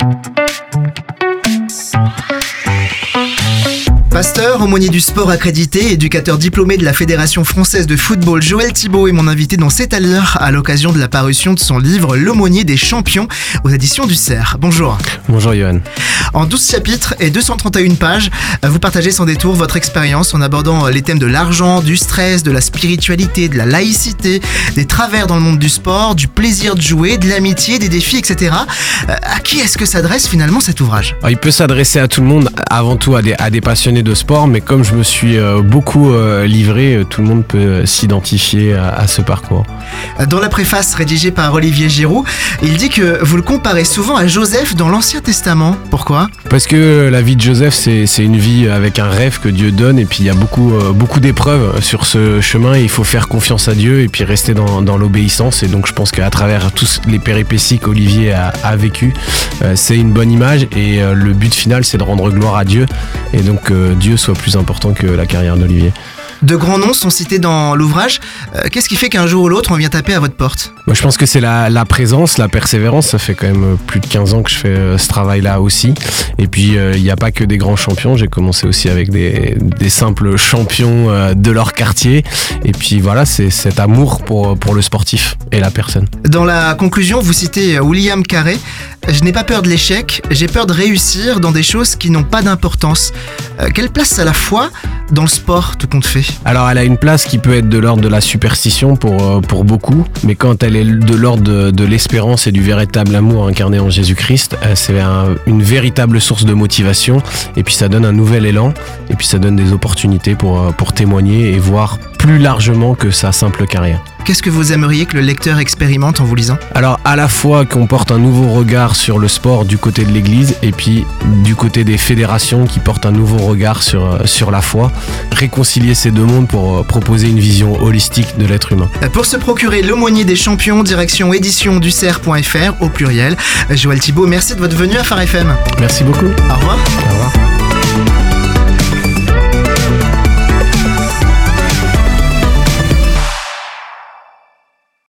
Pasteur, aumônier du sport accrédité, éducateur diplômé de la Fédération française de football, Joël Thibaut est mon invité dans C'est à l'heure à l'occasion de la parution de son livre L'aumônier des champions aux éditions du Cerf. Bonjour. Bonjour Johan. En 12 chapitres et 231 pages, vous partagez sans détour votre expérience en abordant les thèmes de l'argent, du stress, de la spiritualité, de la laïcité, des travers dans le monde du sport, du plaisir de jouer, de l'amitié, des défis, etc. À qui est-ce que s'adresse finalement cet ouvrage ? Il peut s'adresser à tout le monde, avant tout à des passionnés de sport, mais comme je me suis beaucoup livré, tout le monde peut s'identifier à ce parcours. Dans la préface rédigée par Olivier Giroud, il dit que vous le comparez souvent à Joseph dans l'Ancien Testament. Pourquoi ? Parce que la vie de Joseph, c'est une vie avec un rêve que Dieu donne, et puis il y a beaucoup d'épreuves sur ce chemin, et il faut faire confiance à Dieu et puis rester dans l'obéissance. Et donc je pense qu'à travers tous les péripéties qu'Olivier a vécues, c'est une bonne image, et le but final, c'est de rendre gloire à Dieu, et donc Dieu soit plus important que la carrière d'Olivier. De grands noms sont cités dans l'ouvrage. Qu'est-ce qui fait qu'un jour ou l'autre, on vient taper à votre porte ? Moi, je pense que c'est la présence, la persévérance. Ça fait quand même plus de 15 ans que je fais ce travail-là aussi. Et puis, il n'y a pas que des grands champions. J'ai commencé aussi avec des simples champions de leur quartier. Et puis voilà, c'est cet amour pour le sportif et la personne. Dans la conclusion, vous citez William Carey. « Je n'ai pas peur de l'échec, j'ai peur de réussir dans des choses qui n'ont pas d'importance. » Quelle place a la foi dans le sport, tout compte fait ? Alors, elle a une place qui peut être de l'ordre de la superstition pour beaucoup, mais quand elle est de l'ordre de l'espérance et du véritable amour incarné en Jésus-Christ, c'est une véritable source de motivation, et puis ça donne un nouvel élan, et puis ça donne des opportunités pour témoigner et voir plus largement que sa simple carrière. Qu'est-ce que vous aimeriez que le lecteur expérimente en vous lisant ? Alors, à la fois qu'on porte un nouveau regard sur le sport du côté de l'Église, et puis du côté des fédérations qui portent un nouveau regard sur la foi, réconcilier ces deux mondes pour proposer une vision holistique de l'être humain. Pour se procurer L'aumônier des champions, direction éditionducerf.fr au pluriel. Joël Thibaut, merci de votre venue à Phare FM. Merci beaucoup. Au revoir. Au revoir.